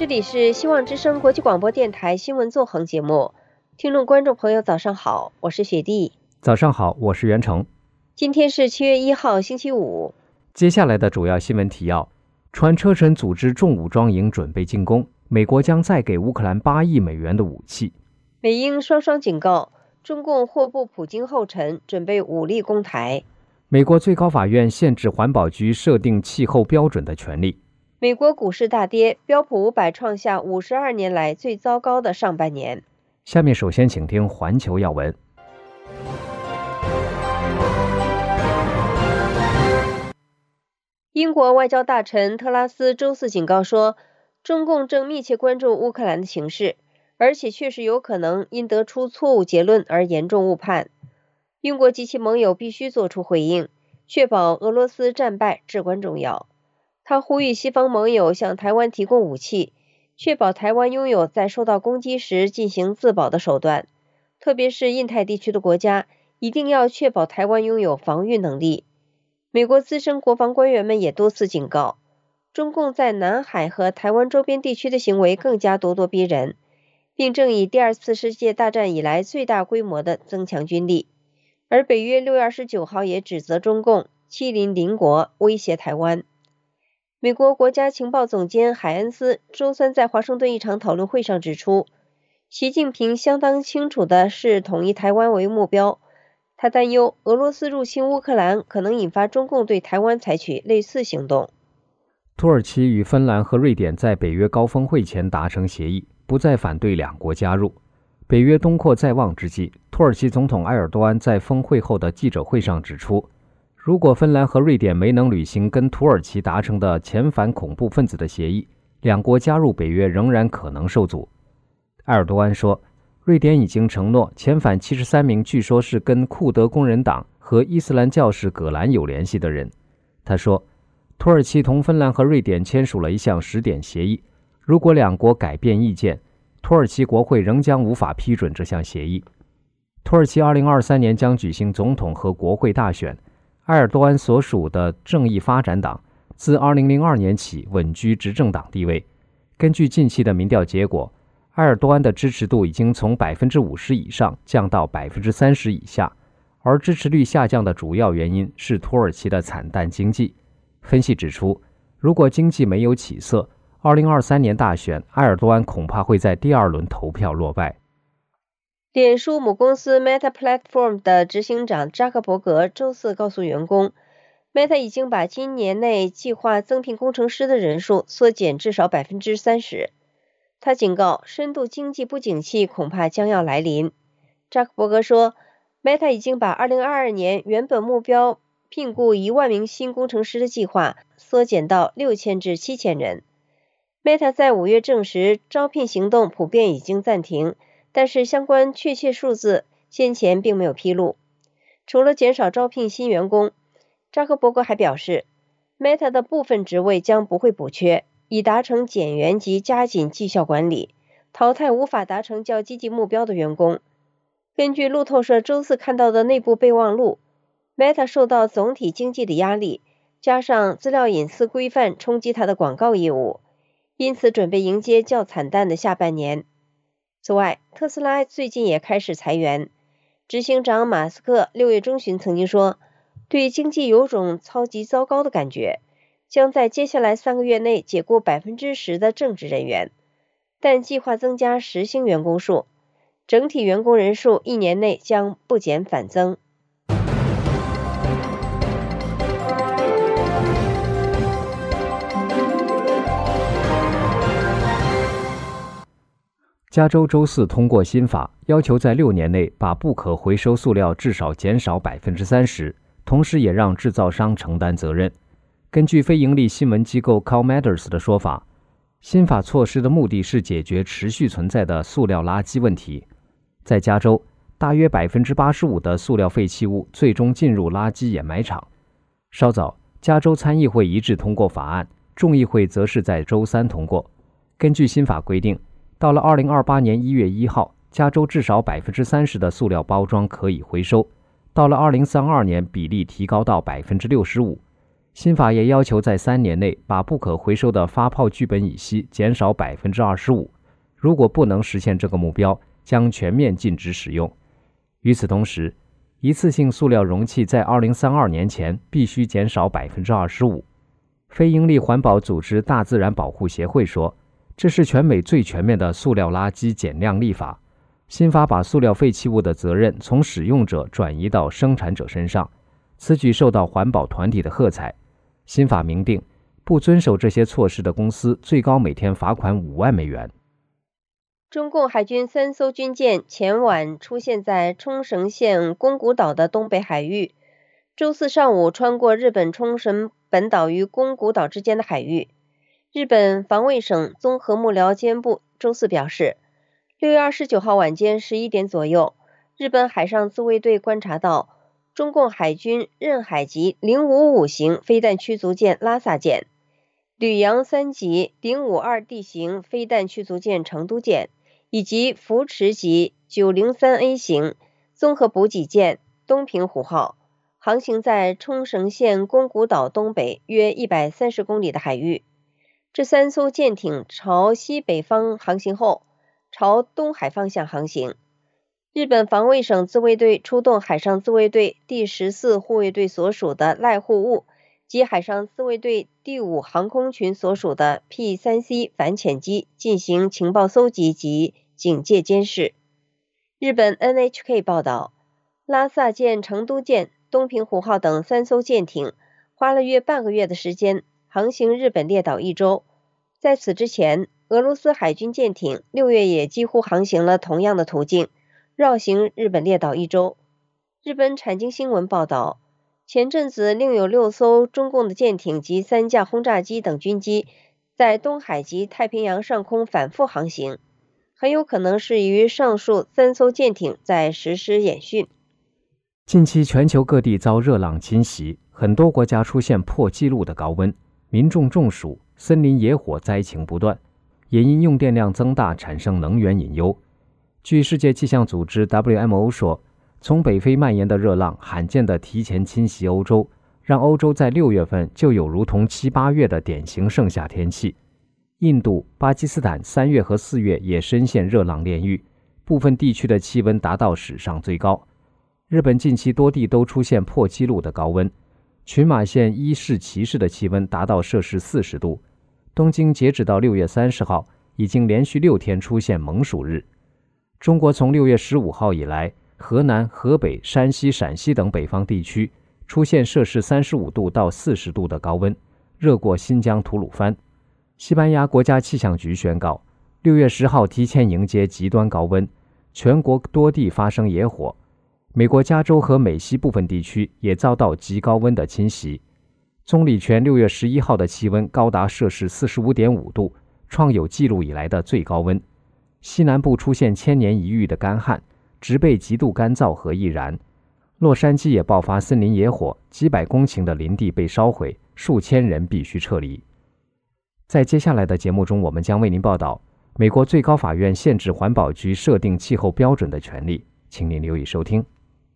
这里是希望之声国际广播电台新闻纵横节目，听众观众朋友早上好，我是雪弟。 早上好，我是袁成。 今天是7月1号星期五。 接下来的主要新闻提要：川车臣组织重武装营准备进攻，美国将再给乌克兰8亿美元的武器。 美英双双警告，中共或步普京后尘，准备武力攻台。 美国最高法院限制环保局设定气候标准的权利。 美国股市大跌，标普500创下52年来最糟糕的上半年。 下面首先请听环球要闻。 英国外交大臣特拉斯周四警告说，中共正密切关注乌克兰的形势，而且确实有可能因得出错误结论而严重误判。英国及其盟友必须做出回应，确保俄罗斯战败至关重要。他呼吁西方盟友向台湾提供武器，确保台湾拥有在受到攻击时进行自保的手段，特别是印太地区的国家一定要确保台湾拥有防御能力。美国资深国防官员们也多次警告，中共在南海和台湾周边地区的行为更加咄咄逼人，并正以第二次世界大战以来最大规模的增强军力。而北约6月29号也指责中共欺凌邻国，威胁台湾。美国国家情报总监海恩斯周三在华盛顿一场讨论会上指出，习近平相当清楚的是统一台湾为目标。他担忧俄罗斯入侵乌克兰可能引发中共对台湾采取类似行动。 土耳其与芬兰和瑞典在北约高峰会前达成协议，不再反对两国加入。北约东扩在望之际，土耳其总统埃尔多安在峰会后的记者会上指出，如果芬兰和瑞典没能履行跟土耳其达成的遣返恐怖分子的协议，两国加入北约仍然可能受阻。埃尔多安说，瑞典已经承诺遣返73名据说是跟库德工人党和伊斯兰教士葛兰有联系的人。他说，土耳其同芬兰和瑞典签署了一项10点协议，如果两国改变意见，土耳其国会仍将无法批准这项协议。土耳其2023年将举行总统和国会大选，埃尔多安所属的正义发展党自2002年起稳居执政党地位。根据近期的民调结果，埃尔多安的支持度已经从 50% 以上降到 30% 以下，而支持率下降的主要原因是土耳其的惨淡经济。分析指出，如果经济没有起色，2023年大选，埃尔多安恐怕会在第2轮投票落败。 脸书母公司 Meta Platform 的执行长扎克伯格周四告诉员工， Meta 已经把今年内计划增聘工程师的人数缩减至少 30%。 他警告，深度经济不景气恐怕将要来临。扎克伯格说， Meta 已经把2022年原本目标聘雇1万名新工程师的计划缩减到6000至7000人。Meta 在5月证实，招聘行动普遍已经暂停，但是相关确切数字先前并没有披露。除了减少招聘新员工，扎克伯格还表示， Meta 的部分职位将不会补缺，以达成减员及加紧绩效管理，淘汰无法达成较积极目标的员工。根据路透社周四看到的内部备忘录， Meta 受到总体经济的压力，加上资料隐私规范冲击它的广告业务，因此准备迎接较惨淡的下半年。此外，特斯拉最近也开始裁员。执行长马斯克6月中旬曾经说，对经济有种超级糟糕的感觉，将在接下来3个月内解雇 10% 的正职人员，但计划增加时薪员工数，整体员工人数1年内将不减反增。 加州周四通过新法，要求在6年内把不可回收塑料至少减少 30%， 同时也让制造商承担责任。根据非盈利新闻机构 CalMatters 的说法，新法措施的目的是解决持续存在的塑料垃圾问题。在加州，大约 85% 的塑料废弃物最终进入垃圾掩埋场。稍早，加州参议会一致通过法案，众议会则是在周三通过。根据新法规定，到了2028年1月1号，加州至少 30% 的塑料包装可以回收，到了2032年比例提高到 65%。 新法也要求在3年内把不可回收的发泡聚苯乙烯减少 25%， 如果不能实现这个目标，将全面禁止使用。与此同时，一次性塑料容器在2032年前必须减少 25%。 非营利环保组织大自然保护协会说，这是全美最全面的塑料垃圾减量立法。新法把塑料废弃物的责任从使用者转移到生产者身上，此举受到环保团体的喝彩。新法明定，不遵守这些措施的公司最高每天罚款5万美元。 中共海军3艘军舰前晚出现在冲绳县宫古岛的东北海域，周四上午穿过日本冲绳本岛与宫古岛之间的海域。日本防卫省综合幕僚监部周四表示，6月29号晚间11点左右，日本海上自卫队观察到中共海军任海级055型飞弹驱逐舰拉萨舰、旅洋3级052D 型飞弹驱逐舰成都舰以及扶持级903A 型综合补给舰东平湖号，航行在冲绳县宫古岛东北约130公里的海域。这3艘舰艇朝西北方航行后，朝东海方向航行。日本防卫省自卫队出动海上自卫队第14护卫队所属的濑户务及海上自卫队第5航空群所属的 P3C 反潜机进行情报搜集及警戒监视。日本 NHK 报道，拉萨舰、成都舰、东平湖号等3艘舰艇花了约半个月的时间航行日本列岛一周。在此之前，俄罗斯海军舰艇6月也几乎航行了同样的途径，绕行日本列岛一周。日本产经新闻报道，前阵子另有6艘中共的舰艇及3架轰炸机等军机在东海及太平洋上空反复航行，很有可能是与上述3艘舰艇在实施演训。 近期全球各地遭热浪侵袭，很多国家出现破纪录的高温，民众中暑，森林野火灾情不断，也因用电量增大产生能源隐忧。据世界气象组织 WMO 说，从北非蔓延的热浪罕见地提前侵袭欧洲，让欧洲在6月份就有如同7、8月的典型盛夏天气。印度、巴基斯坦3月和4月也深陷热浪炼狱，部分地区的气温达到史上最高。日本近期多地都出现破纪录的高温，群马县伊势崎市的气温达到摄氏40度。东京截止到6月30号，已经连续6天出现猛暑日。中国从6月15号以来，河南、河北、山西、陕西等北方地区出现摄氏35度到40度的高温，热过新疆吐鲁番。西班牙国家气象局宣告，6月10号提前迎接极端高温，全国多地发生野火。美国加州和美西部分地区也遭到极高温的侵袭。棕榈泉6月11号的气温高达摄氏 45.5 度，创有记录以来的最高温。西南部出现千年一遇的干旱，植被极度干燥和易燃。洛杉矶也爆发森林野火，几百公顷的林地被烧毁，数千人必须撤离。在接下来的节目中，我们将为您报道美国最高法院限制环保局设定气候标准的权利，请您留意收听。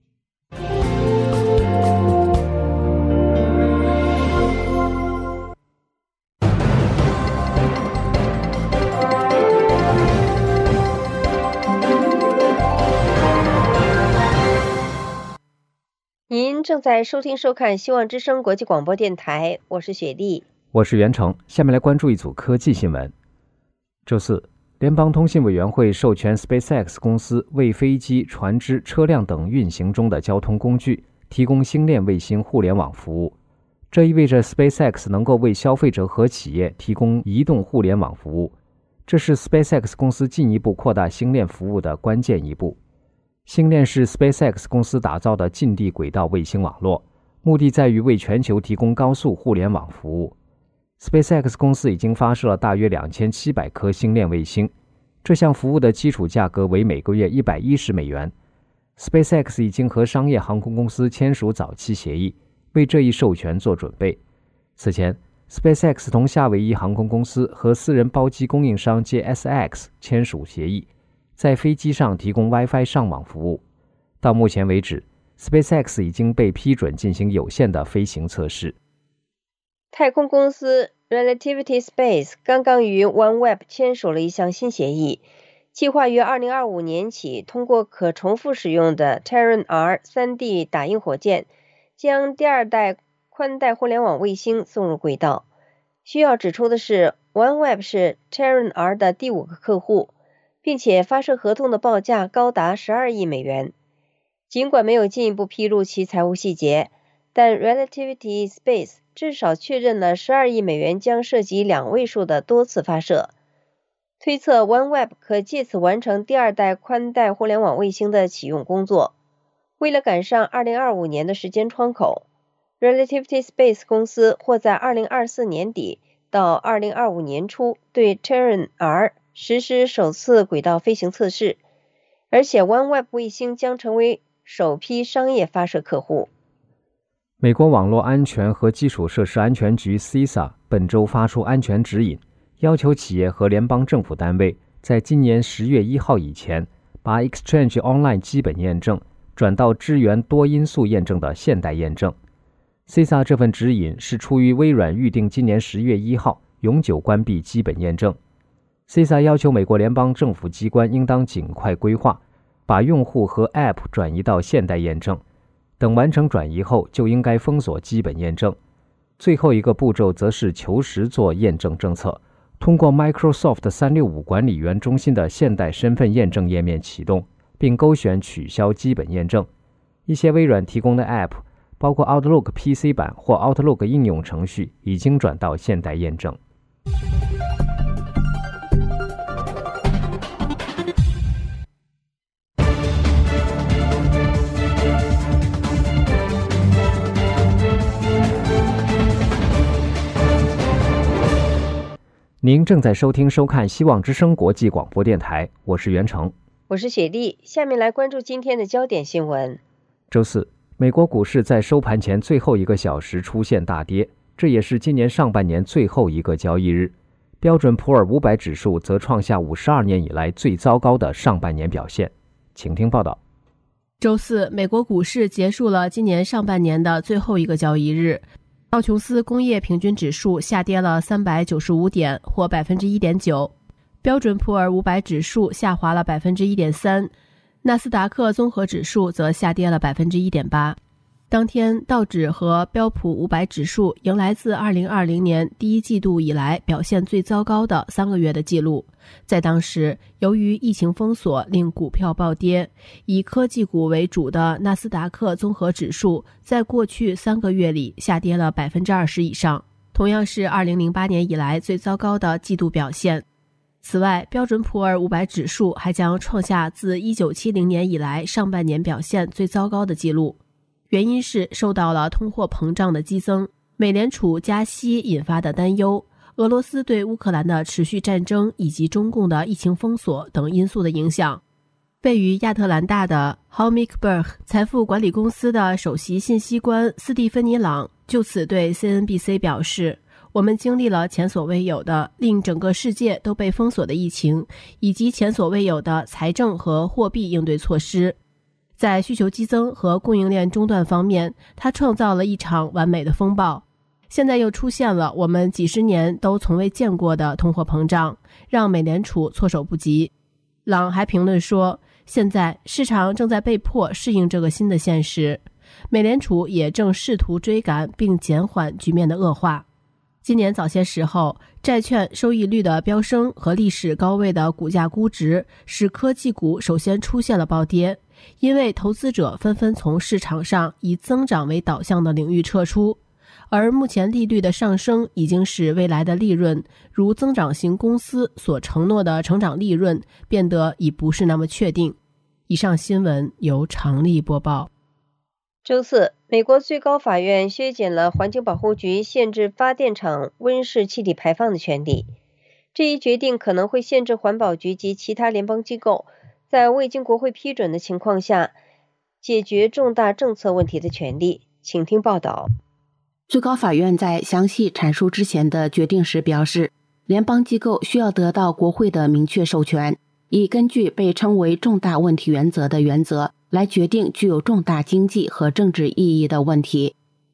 您正在收听收看希望之声国际广播电台，我是雪莉， 我是袁成。下面来关注一组科技新闻。周四，联邦通信委员会授权 SpaceX 公司为飞机、船只、车辆等运行中的交通工具提供星链卫星互联网服务。这意味着 SpaceX 能够为消费者和企业提供移动互联网服务，这是 SpaceX 公司进一步扩大星链服务的关键一步。星链是 SpaceX 公司打造的近地轨道卫星网络，目的在于为全球提供高速互联网服务。SpaceX 公司已经发射了大约2700颗星链卫星，这项服务的基础价格为每个月110美元。SpaceX 已经和商业航空公司签署早期协议，为这一授权做准备。此前 SpaceX 同夏威夷航空公司和私人包机供应商 JSX 签署协议，在飞机上提供 Wi-Fi 上网服务。到目前为止，SpaceX 已经被批准进行有限的飞行测试。 太空公司 Relativity Space 刚刚与 OneWeb 签署了一项新协议，计划于2025年起通过可重复使用的 Terran-R 3D 打印火箭，将第二代宽带互联网卫星送入轨道。需要指出的是， OneWeb 是 Terran-R 的第5个客户，并且发射合同的报价高达12亿美元。尽管没有进一步披露其财务细节，但 Relativity Space 至少确认了12亿美元将涉及2位数的多次发射。推测 OneWeb 可借此完成第二代宽带互联网卫星的启用工作。为了赶上2025年的时间窗口， Relativity Space 公司或在2024年底到2025年初对 Terran-R 实施首次轨道飞行测试，而且 OneWeb 卫星将成为首批商业发射客户。 美国网络安全和基础设施安全局 CISA 本周发出安全指引，要求企业和联邦政府单位在今年10月1号以前把 Exchange Online 基本验证转到支援多因素验证的现代验证。CISA 这份指引是出于微软预定今年10月1号永久关闭基本验证。CISA 要求美国联邦政府机关应当尽快规划，把用户和 App 转移到现代验证，等完成转移后就应该封锁基本验证。最后一个步骤则是求实做验证政策，通过 Microsoft 365管理员中心的现代身份验证页面启动，并勾选取消基本验证。一些微软提供的 App， 包括 Outlook PC 版或 Outlook 应用程序，已经转到现代验证。您正在收看希望之声国际广播电台，我是袁成， 我是雪莉。下面来关注今天的焦点新闻。 周四，美国股市在收盘前最后1个小时出现大跌，这也是今年上半年最后一个交易日。标准普尔500指数则创下52年以来最糟糕的上半年表现。请听报道。 周四，美国股市结束了今年上半年的最后一个交易日。道琼斯工业平均指数下跌了395点，或 1.9%， 标准普尔500指数下滑了 1.3%， 纳斯达克综合指数则下跌了 1.8%。 当天，道指和标普500指数迎来自2020年第一季度以来表现最糟糕的3个月的记录。在当时，由于疫情封锁令股票暴跌，以科技股为主的纳斯达克综合指数在过去3个月里下跌了 20% 以上，同样是2008年以来最糟糕的季度表现。此外，标准普尔500指数还将创下自1970年以来上半年表现最糟糕的记录。原因是受到了通货膨胀的激增、美联储加息引发的担忧、俄罗斯对乌克兰的持续战争以及中共的疫情封锁等因素的影响。位于亚特兰大的 Hallmark 财富管理公司的首席信息官斯蒂芬妮·朗就此对 CNBC 表示，我们经历了前所未有的令整个世界都被封锁的疫情，以及前所未有的财政和货币应对措施。在需求激增和供应链中断方面，它创造了一场完美的风暴。现在又出现了我们几十年都从未见过的通货膨胀，让美联储措手不及。朗还评论说，现在市场正在被迫适应这个新的现实，美联储也正试图追赶并减缓局面的恶化。今年早些时候，债券收益率的飙升和历史高位的股价估值使科技股首先出现了暴跌，因为投资者纷纷从市场上以增长为导向的领域撤出，而目前利率的上升已经使未来的利润，如增长型公司所承诺的成长利润，变得已不是那么确定。以上新闻由常丽播报。 周四，美国最高法院削减了环境保护局限制发电厂温室气体排放的权利。这一决定可能会限制环保局及其他联邦机构在未经国会批准的情况下解决重大政策问题的权利。请听报道。 最高法院在详细阐述之前的决定时表示，联邦机构需要得到国会的明确授权，以根据被称为重大问题原则的原则来决定具有重大经济和政治意义的问题。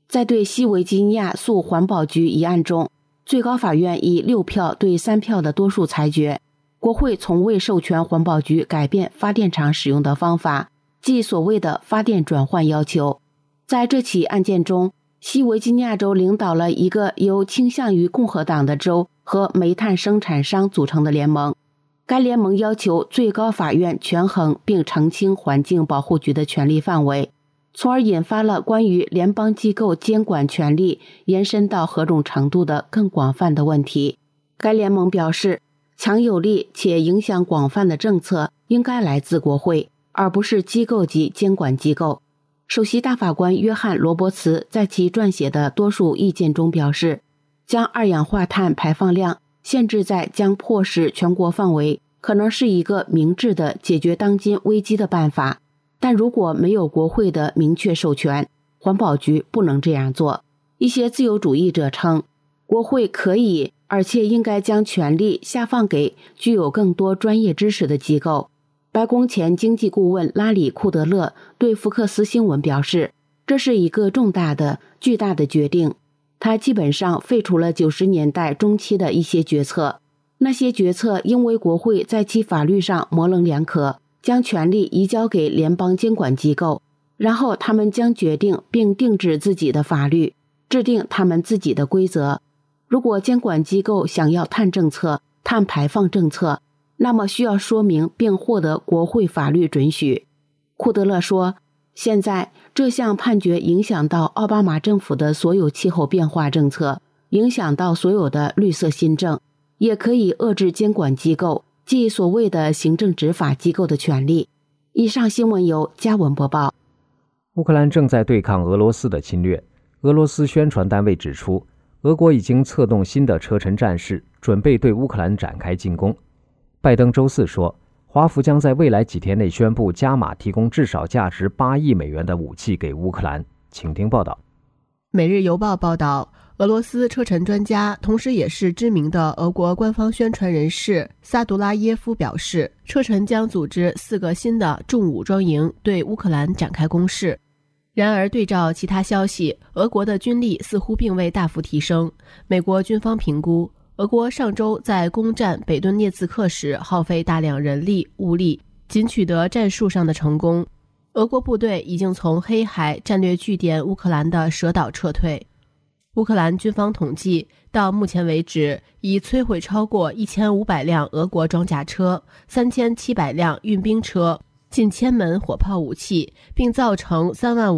在对西维吉尼亚诉环保局一案中，最高法院以6票对3票的多数裁决，国会从未授权环保局改变发电厂使用的方法，即所谓的发电转换要求。在这起案件中，西维吉尼亚州领导了一个由倾向于共和党的州和煤炭生产商组成的联盟。该联盟要求最高法院权衡并澄清环境保护局的权力范围，从而引发了关于联邦机构监管权力延伸到何种程度的更广泛的问题。该联盟表示，强有力且影响广泛的政策应该来自国会，而不是机构级监管机构。首席大法官约翰·罗伯茨在其撰写的多数意见中表示，将二氧化碳排放量限制在将迫使全国范围可能是一个明智的解决当今危机的办法，但如果没有国会的明确授权，环保局不能这样做。一些自由主义者称，国会可以而且应该将权力下放给具有更多专业知识的机构。白宫前经济顾问拉里·库德勒对福克斯新闻表示，这是一个巨大的决定。他基本上废除了90年代中期的一些决策，那些决策因为国会在其法律上模棱两可，将权力移交给联邦监管机构，然后他们将决定并定制自己的法律，制定他们自己的规则。如果监管机构想要碳排放政策，那么需要说明并获得国会法律准许。库德勒说，现在这项判决影响到奥巴马政府的所有气候变化政策，影响到所有的绿色新政，也可以遏制监管机构，即所谓的行政执法机构的权利。以上新闻由嘉文播报。 乌克兰正在对抗俄罗斯的侵略。俄罗斯宣传单位指出，俄国已经策动新的车臣战士，准备对乌克兰展开进攻。拜登周四说，华府将在未来几天内宣布加码提供至少价值8亿美元的武器给乌克兰。请听报道。 每日邮报报道，俄罗斯车臣专家，同时也是知名的俄国官方宣传人士萨杜拉耶夫表示，车臣将组织4个新的重武装营对乌克兰展开攻势。然而，对照其他消息，俄国的军力似乎并未大幅提升。美国军方评估，俄国上周在攻占北顿涅茨克时耗费大量人力物力，仅取得战术上的成功。俄国部队已经从黑海战略据点乌克兰的蛇岛撤退。乌克兰军方统计，到目前为止已摧毁超过1500辆俄国装甲车、3700辆运兵车、近1000门火炮武器，并造成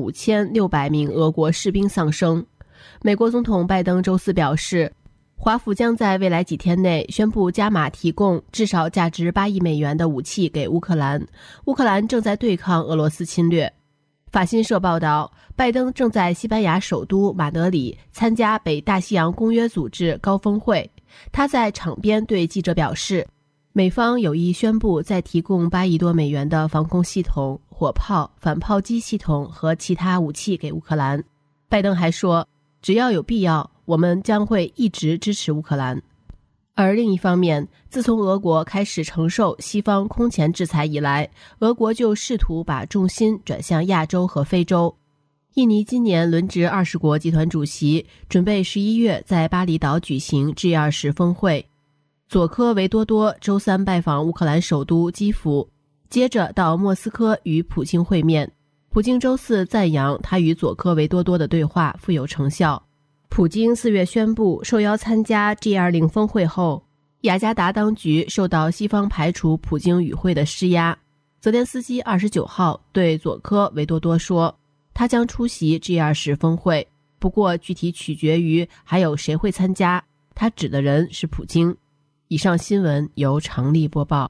35600名俄国士兵丧生。美国总统拜登周四表示，华府将在未来几天内宣布加码提供至少价值8亿美元的武器给乌克兰。乌克兰正在对抗俄罗斯侵略。法新社报道，拜登正在西班牙首都马德里参加北大西洋公约组织高峰会。他在场边对记者表示，美方有意宣布再提供8亿多美元的防空系统、火炮、反炮击系统和其他武器给乌克兰。拜登还说，只要有必要，我们将会一直支持乌克兰。而另一方面，自从俄国开始承受西方空前制裁以来，俄国就试图把重心转向亚洲和非洲。印尼今年轮值20国集团主席，准备11月在巴厘岛举行 G20 峰会。佐科维多多周三拜访乌克兰首都基辅，接着到莫斯科与普京会面。普京周四赞扬他与佐科维多多的对话富有成效。普京4月宣布受邀参加 G20 峰会后，雅加达当局受到西方排除普京与会的施压。泽连斯基29号对佐科维多多说，他将出席 G20 峰会，不过具体取决于还有谁会参加，他指的人是普京。以上新闻由常丽播报。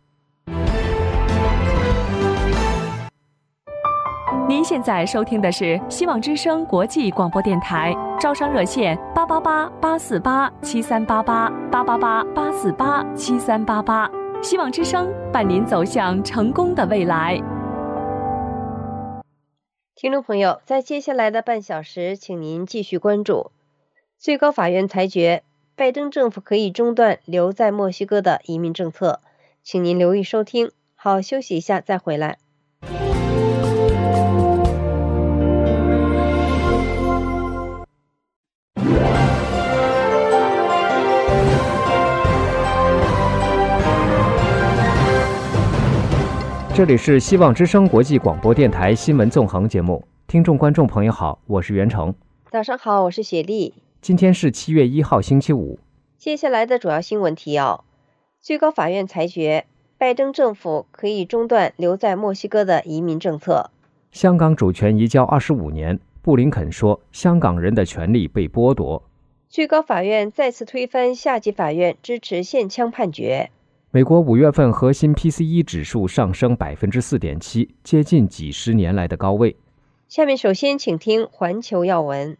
您现在收听的是希望之声国际广播电台，招商热线888-848-7388，888-848-7388。希望之声伴您走向成功的未来。 听众朋友，在接下来的半小时，请您继续关注。最高法院裁决，拜登政府可以中断留在墨西哥的移民政策。请您留意收听。好，休息一下再回来。 这里是希望之声国际广播电台新闻纵横节目，听众观众朋友好，我是袁成。 早上好，我是雪莉。 今天是7月1号星期五。 接下来的主要新闻提要：最高法院裁决，拜登政府可以中断留在墨西哥的移民政策。 香港主权移交25年，布林肯说香港人的权利被剥夺。 最高法院再次推翻下级法院支持限枪判决。 美国5月份核心 PCE 指数上升 4.7%， 接近几十年来的高位。 下面首先请听环球要闻。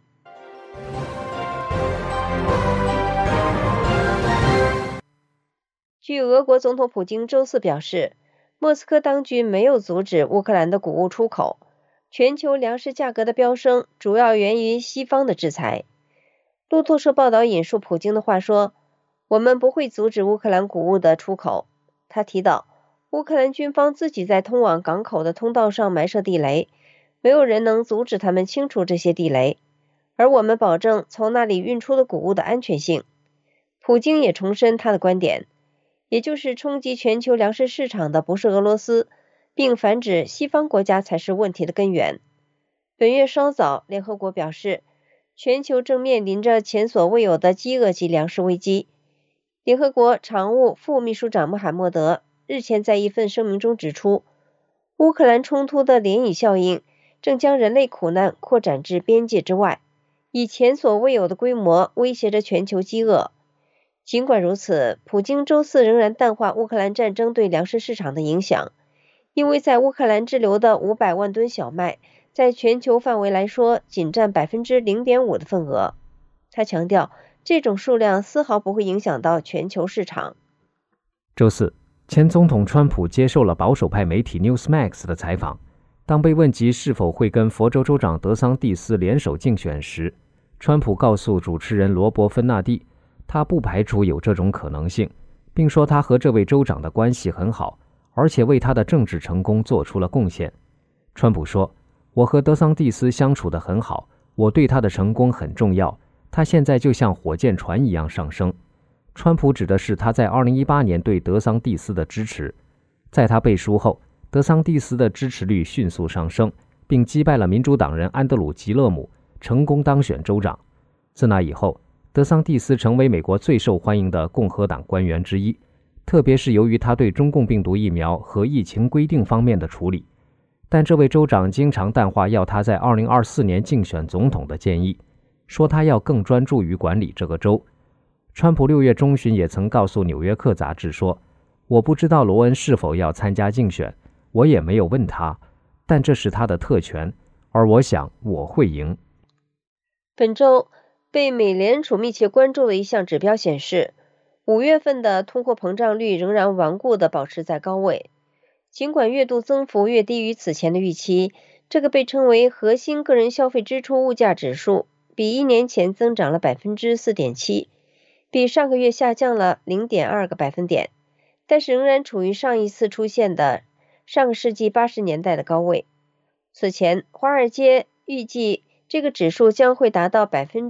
据俄国总统普京周四表示，莫斯科当局没有阻止乌克兰的谷物出口。全球粮食价格的飙升主要源于西方的制裁。路透社报道引述普京的话说，我们不会阻止乌克兰谷物的出口。他提到，乌克兰军方自己在通往港口的通道上埋设地雷，没有人能阻止他们清除这些地雷，而我们保证从那里运出的谷物的安全性。普京也重申他的观点，也就是冲击全球粮食市场的不是俄罗斯，并反指西方国家才是问题的根源。本月稍早，联合国表示，全球正面临着前所未有的饥饿及粮食危机。联合国常务副秘书长穆罕默德日前在一份声明中指出，乌克兰冲突的涟漪效应正将人类苦难扩展至边界之外，以前所未有的规模威胁着全球饥饿。尽管如此，普京周四仍然淡化乌克兰战争对粮食市场的影响，因为在乌克兰滞留的500万吨小麦，在全球范围来说仅占 0.5% 的份额。他强调，这种数量丝毫不会影响到全球市场。 周四，前总统川普接受了保守派媒体 Newsmax 的采访。当被问及是否会跟佛州州长德桑蒂斯联手竞选时，川普告诉主持人罗伯·芬纳蒂，他不排除有这种可能性，并说他和这位州长的关系很好，而且为他的政治成功做出了贡献。川普说，我和德桑蒂斯相处得很好，我对他的成功很重要，他现在就像火箭船一样上升。川普指的是他在2018年对德桑蒂斯的支持。在他背书后，德桑蒂斯的支持率迅速上升，并击败了民主党人安德鲁·吉勒姆，成功当选州长。自那以后，德桑蒂斯成为美国最受欢迎的共和党官员之一，特别是由于他对中共病毒疫苗和疫情规定方面的处理。但这位州长经常淡化要他在2024年竞选总统的建议，说他要更专注于管理这个州。川普6月中旬也曾告诉《纽约客》杂志说，我不知道罗恩是否要参加竞选，我也没有问他，但这是他的特权，而我想我会赢。 本周被美联储密切关注的一项指标显示，5月份的通货膨胀率仍然顽固地保持在高位。尽管月度增幅略低于此前的预期，这个被称为核心个人消费支出物价指数比1年前增长了 4.7%， 比上个月下降了 0.2个百分点，但是仍然处于上一次出现的上个世纪80年代的高位。此前，华尔街预计这个指数将会达到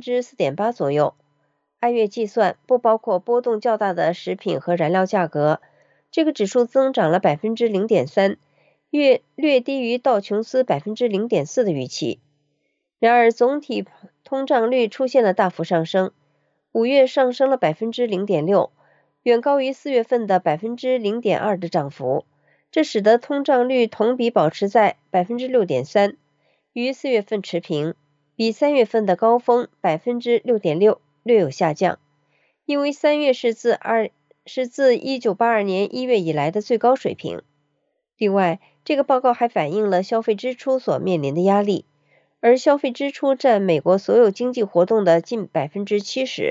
4.8% 左右。按月计算，不包括波动较大的食品和燃料价格，这个指数增长了 0.3%， 略低于道琼斯 0.4% 的预期。然而，总体通胀率出现了大幅上升，5月上升了 0.6%， 远高于4月份的 0.2% 的涨幅，这使得通胀率同比保持在 6.3%， 与4月份持平，比3月份的高峰 6.6% 略有下降，因为3月是自1982年1月以来的最高水平。另外，这个报告还反映了消费支出所面临的压力，而消费支出占美国所有经济活动的近 70%。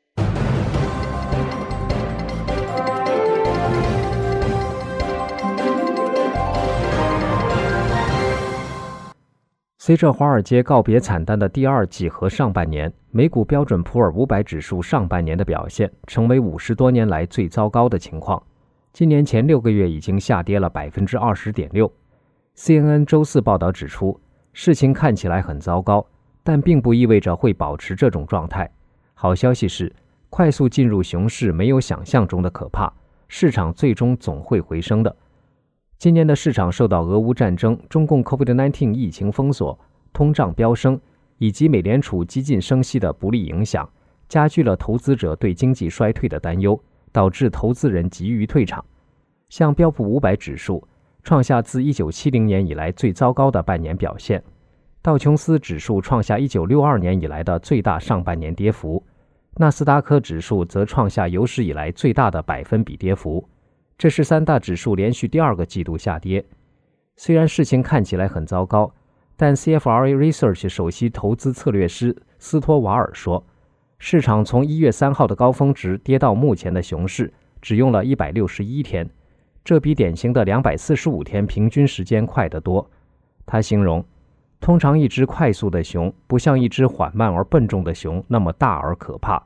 随着华尔街告别惨淡的第二季和上半年，美股标准普尔500指数上半年的表现成为50多年来最糟糕的情况。今年前6个月已经下跌了 20.6%。CNN 周四报道指出，事情看起来很糟糕，但并不意味着会保持这种状态。好消息是，快速进入熊市没有想象中的可怕，市场最终总会回升的。 今年的市场受到俄乌战争、中共 COVID-19 疫情封锁、通胀飙升以及美联储激进升息的不利影响，加剧了投资者对经济衰退的担忧，导致投资人急于退场。像标普500指数创下自1970年以来最糟糕的半年表现，道琼斯指数创下1962年以来的最大上半年跌幅，纳斯达克指数则创下有史以来最大的百分比跌幅。这是三大指数连续第2个季度下跌。虽然事情看起来很糟糕，但 CFRA Research 首席投资策略师斯托瓦尔说，市场从1月3号的高峰值跌到目前的熊市只用了161天，这比典型的245天平均时间快得多。他形容，通常一只快速的熊不像一只缓慢而笨重的熊那么大而可怕。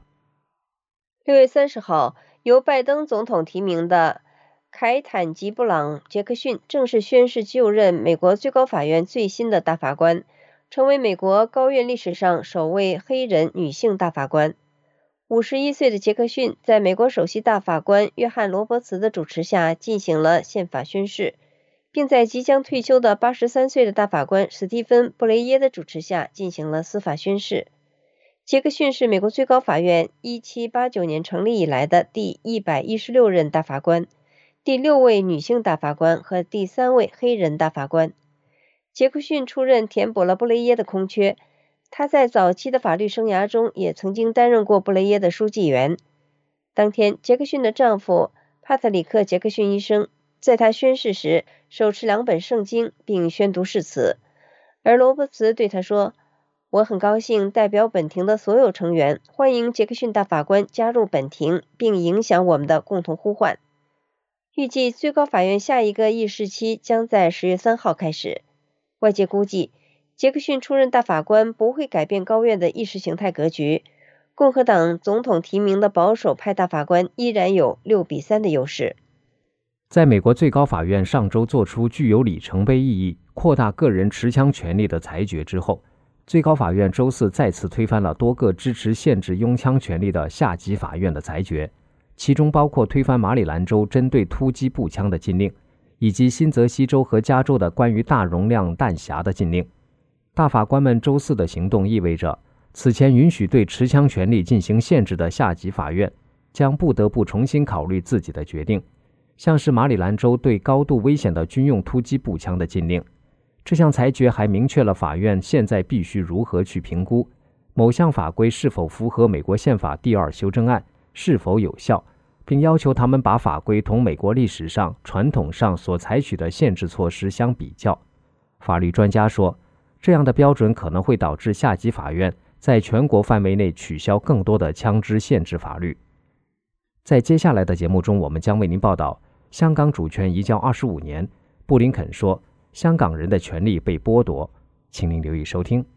6月30号，由拜登总统提名的凯坦·吉布朗·杰克逊正式宣誓就任美国最高法院最新的大法官，成为美国高院历史上首位黑人女性大法官。51岁的杰克逊在美国首席大法官约翰·罗伯茨的主持下进行了宪法宣誓，并在即将退休的83岁的大法官史蒂芬·布雷耶的主持下进行了司法宣誓。杰克逊是美国最高法院1789年成立以来的第116任大法官，第6位女性大法官和第3位黑人大法官。杰克逊出任填补了布雷耶的空缺，他在早期的法律生涯中也曾经担任过布雷耶的书记员。当天，杰克逊的丈夫帕特里克·杰克逊医生在他宣誓时手持2本圣经并宣读誓词，而罗伯茨对他说，我很高兴代表本庭的所有成员欢迎杰克逊大法官加入本庭并影响我们的共同呼唤。预计最高法院下一个议事期将在10月3号开始。外界估计，杰克逊出任大法官不会改变高院的意识形态格局，共和党总统提名的保守派大法官依然有6-3的优势。 在美国最高法院上周做出具有里程碑意义、扩大个人持枪权利的裁决之后，最高法院周四再次推翻了多个支持限制拥枪权利的下级法院的裁决，其中包括推翻马里兰州针对突击步枪的禁令，以及新泽西州和加州的关于大容量弹匣的禁令。大法官们周四的行动意味着，此前允许对持枪权利进行限制的下级法院将不得不重新考虑自己的决定，像是马里兰州对高度危险的军用突击步枪的禁令。这项裁决还明确了法院现在必须如何去评估某项法规是否符合美国宪法第2修正案，是否有效，并要求他们把法规同美国历史上传统上所采取的限制措施相比较。法律专家说，这样的标准可能会导致下级法院在全国范围内取消更多的枪支限制法律。在接下来的节目中，我们将为您报道香港主权移交25年，布林肯说香港人的权利被剥夺。请您留意收听。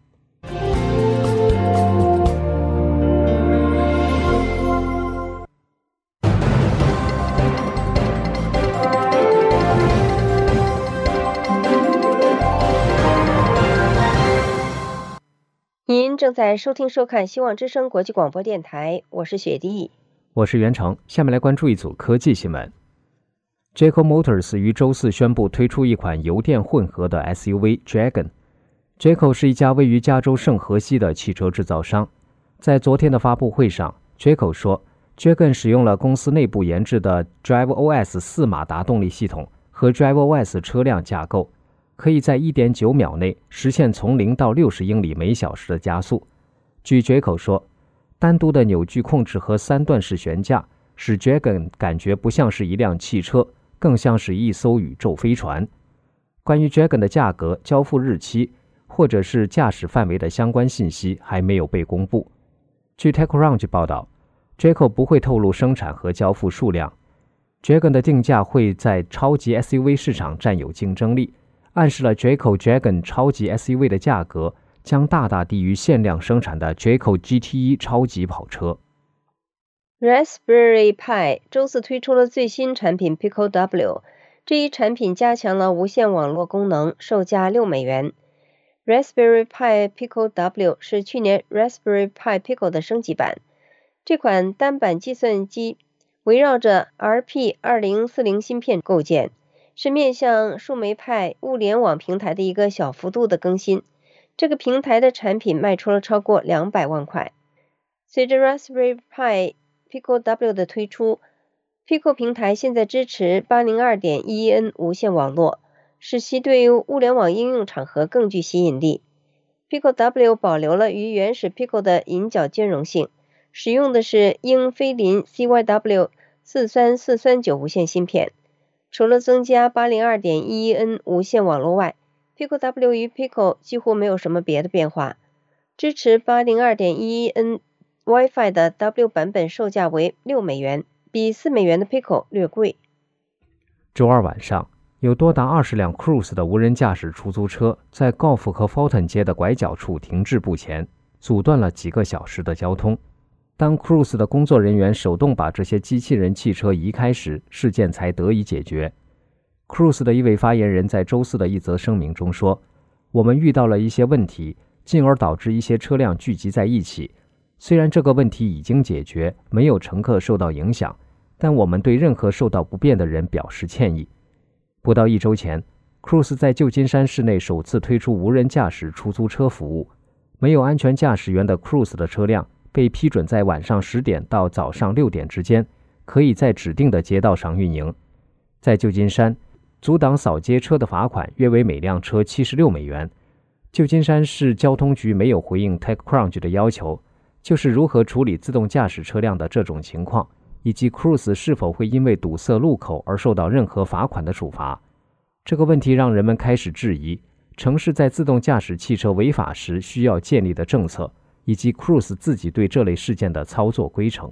您正在收听收看希望之声国际广播电台，我是雪莉， 我是袁成。下面来关注一组科技新闻。Jaco Motors 于周四宣布推出一款油电混合的 SUV Dragon。Jaco 是一家位于加州圣荷西的汽车制造商。在昨天的发布会上 ，Jaco 说 ，Dragon 使用了公司内部研制的 DriveOS 4马达动力系统和 DriveOS 车辆架构，可以在 1.9 秒内实现从0到60英里每小时的加速。据 Jaco 说，单独的扭矩控制和3段式悬架使 Dragon 感觉不像是一辆汽车，更像是一艘宇宙飞船。关于 Dragon 的价格、交付日期或者是驾驶范围的相关信息还没有被公布。据 TechCrunch 报道 ，Jaco 不会透露生产和交付数量。Dragon 的定价会在超级 SUV 市场占有竞争力，暗示了 Jaco Dragon 超级 SUV 的价格将大大低于限量生产的 Jaco GT1 超级跑车。 Raspberry Pi 周四推出了最新产品 Pico W， 这一产品加强了无线网络功能，售价$6。Raspberry Pi Pico W 是去年 Raspberry Pi Pico 的升级版。这款单板计算机围绕着 RP2040 芯片构建， 是面向树莓派物联网平台的一个小幅度的更新。这个平台的产品卖出了超过200万块。随着 Raspberry Pi Pico W 的推出， Pico 平台现在支持 802.11n 无线网络，使其对物联网应用场合更具吸引力。Pico W 保留了与原始 Pico 的引脚兼容性，使用的是英飞凌 CYW 43439无线芯片。除了增加 802.11n 无线网络外， Pico W 与 Pico 几乎没有什么别的变化。支持 802.11n Wi-Fi 的 W 版本售价为$6，比$4的 Pico 略贵。 周二晚上，有多达20辆 Cruise 的无人驾驶出租车在 Golf 和 Fulton 街的拐角处停滞不前，阻断了几个小时的交通。当 Cruise 的工作人员手动把这些机器人汽车移开时，事件才得以解决。Cruise 的一位发言人在周四的一则声明中说：“我们遇到了一些问题，进而导致一些车辆聚集在一起。虽然这个问题已经解决，没有乘客受到影响，但我们对任何受到不便的人表示歉意。”不到1周前， Cruise 在旧金山市内首次推出无人驾驶出租车服务。没有安全驾驶员的 Cruise 的车辆被批准在晚上10点到早上6点之间，可以在指定的街道上运营。在旧金山，阻挡扫街车的罚款约为每辆车$76。旧金山市交通局没有回应 TechCrunch 的要求，就是如何处理自动驾驶车辆的这种情况，以及 Cruise 是否会因为堵塞路口而受到任何罚款的处罚。这个问题让人们开始质疑城市在自动驾驶汽车违法时需要建立的政策，以及 Cruise 自己对这类事件的操作规程。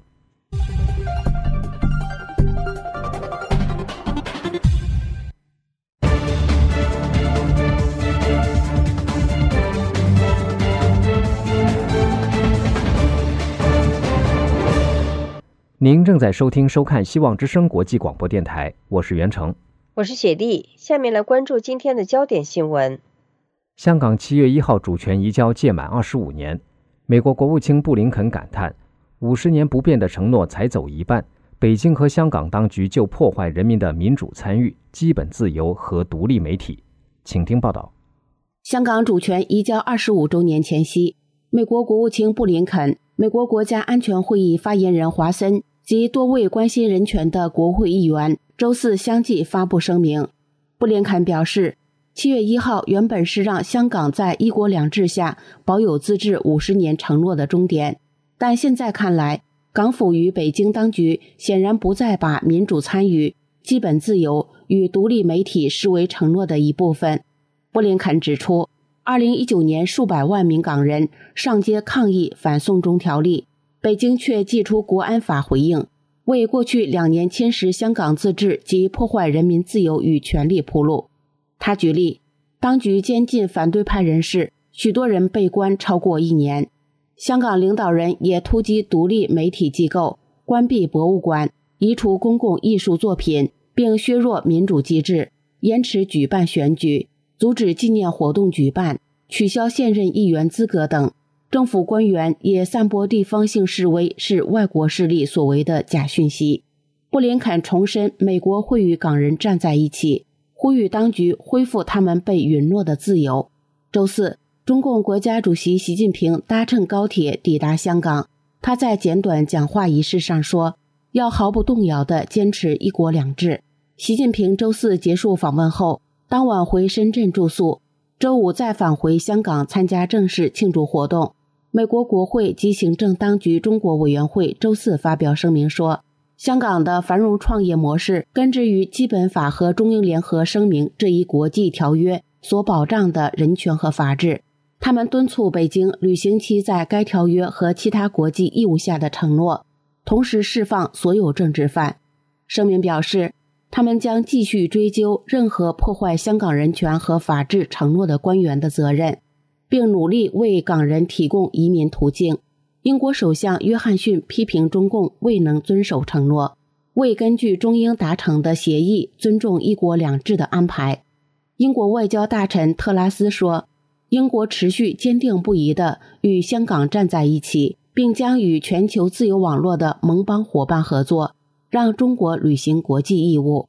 您正在收看希望之声国际广播电台，我是袁成， 我是雪莉。下面来关注今天的焦点新闻。 香港7月1号主权移交届满25年，美国国务卿布林肯感叹，50年不变的承诺才走一半，北京和香港当局就破坏人民的民主参与、基本自由和独立媒体。请听报道。 香港主权移交25周年前夕，美国国务卿布林肯、美国国家安全会议发言人华森及多位关心人权的国会议员周四相继发布声明。布林肯表示，7月1号原本是让香港在一国两制下保有自治50年承诺的终点，但现在看来，港府与北京当局显然不再把民主参与、基本自由与独立媒体视为承诺的一部分。布林肯指出，2019年数百万名港人上街抗议反送中条例，北京却祭出国安法回应，为过去2年侵蚀香港自治及破坏人民自由与权利铺路。他举例，当局监禁反对派人士，许多人被关超过1年。香港领导人也突击独立媒体机构，关闭博物馆，移除公共艺术作品，并削弱民主机制，延迟举办选举，阻止纪念活动举办，取消现任议员资格等。政府官员也散播地方性示威是外国势力所为的假讯息。布林肯重申美国会与港人站在一起，呼吁当局恢复他们被允诺的自由。周四，中共国家主席习近平搭乘高铁抵达香港，他在简短讲话仪式上说，要毫不动摇地坚持一国两制。习近平周四结束访问后，当晚回深圳住宿，周五再返回香港参加正式庆祝活动。美国国会及行政当局中国委员会周四发表声明说，香港的繁荣创业模式根植于基本法和中英联合声明这一国际条约所保障的人权和法治。他们敦促北京履行其在该条约和其他国际义务下的承诺，同时释放所有政治犯。声明表示，他们将继续追究任何破坏香港人权和法治承诺的官员的责任，并努力为港人提供移民途径。英国首相约翰逊批评中共未能遵守承诺，未根据中英达成的协议尊重一国两制的安排。英国外交大臣特拉斯说，英国持续坚定不移地与香港站在一起，并将与全球自由网络的盟邦伙伴合作，让中国履行国际义务。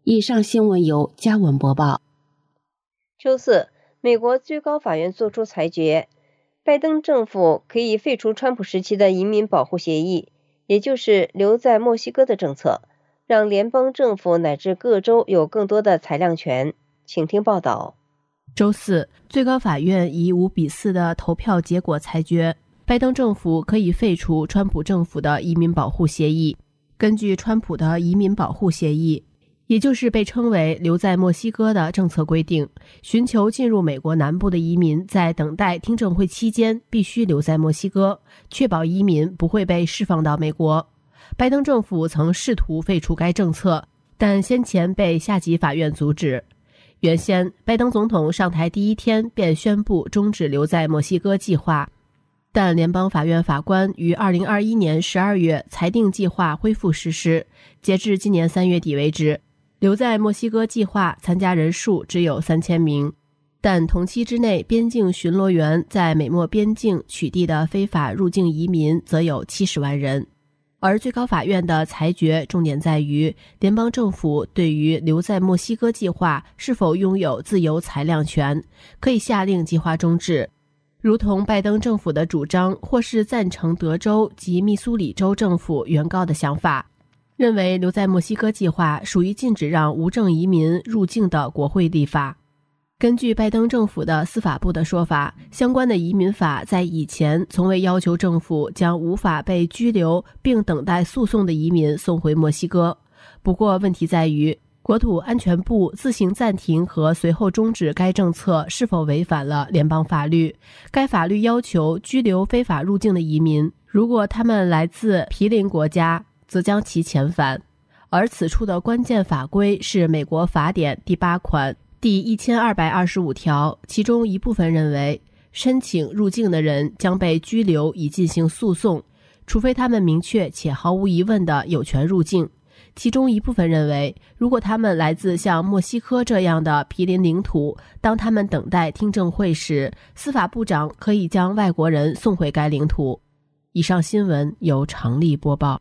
以上新闻由嘉文播报。 周四，美国最高法院作出裁决，拜登政府可以废除川普时期的移民保护协议，也就是留在墨西哥的政策，让联邦政府乃至各州有更多的裁量权。请听报道。 周四，最高法院以5-4的投票结果裁决，拜登政府可以废除川普政府的移民保护协议。根据川普的移民保护协议，也就是被称为留在墨西哥的政策规定，寻求进入美国南部的移民在等待听证会期间必须留在墨西哥，确保移民不会被释放到美国。拜登政府曾试图废除该政策，但先前被下级法院阻止。原先，拜登总统上台第一天便宣布终止留在墨西哥计划，但联邦法院法官于2021年12月裁定计划恢复实施。截至今年3月底为止，留在墨西哥计划参加人数只有3000名，但同期之内边境巡逻员在美墨边境取缔的非法入境移民则有70万人。而最高法院的裁决重点在于联邦政府对于留在墨西哥计划是否拥有自由裁量权，可以下令计划终止，如同拜登政府的主张或是赞成德州及密苏里州政府原告的想法，认为留在墨西哥计划属于禁止让无证移民入境的国会立法。根据拜登政府的司法部的说法，相关的移民法在以前从未要求政府将无法被拘留并等待诉讼的移民送回墨西哥。不过问题在于，国土安全部自行暂停和随后终止该政策是否违反了联邦法律。该法律要求拘留非法入境的移民，如果他们来自毗邻国家，则将其遣返。而此处的关键法规是美国法典第8款第1225条，其中一部分认为，申请入境的人将被拘留以进行诉讼，除非他们明确且毫无疑问的有权入境。其中一部分认为，如果他们来自像墨西哥这样的毗邻领土，当他们等待听证会时，司法部长可以将外国人送回该领土。以上新闻由常丽播报。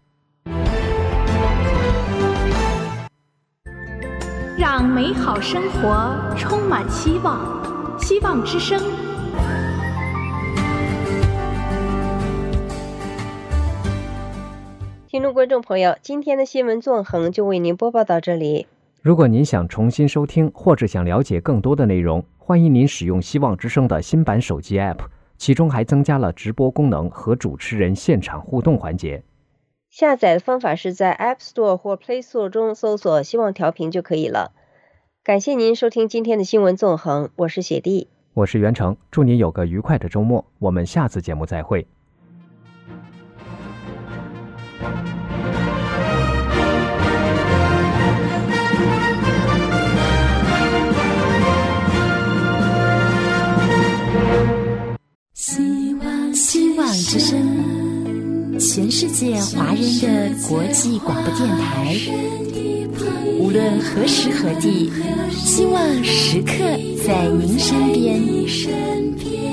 让美好生活充满希望，希望之声。 听众观众朋友，今天的新闻纵横就为您播报到这里。 如果您想重新收听或者想了解更多的内容，欢迎您使用希望之声的新版手机 App， 其中还增加了直播功能和主持人现场互动环节。 下载的方法是在 App Store 或 Play Store 中搜索希望调频就可以了。感谢您收听今天的新闻纵横，我是雪莉， 我是袁成，祝您有个愉快的周末，我们下次节目再会。 希望之声，全世界华人的国际广播电台，无论何时何地，希望时刻在您身边。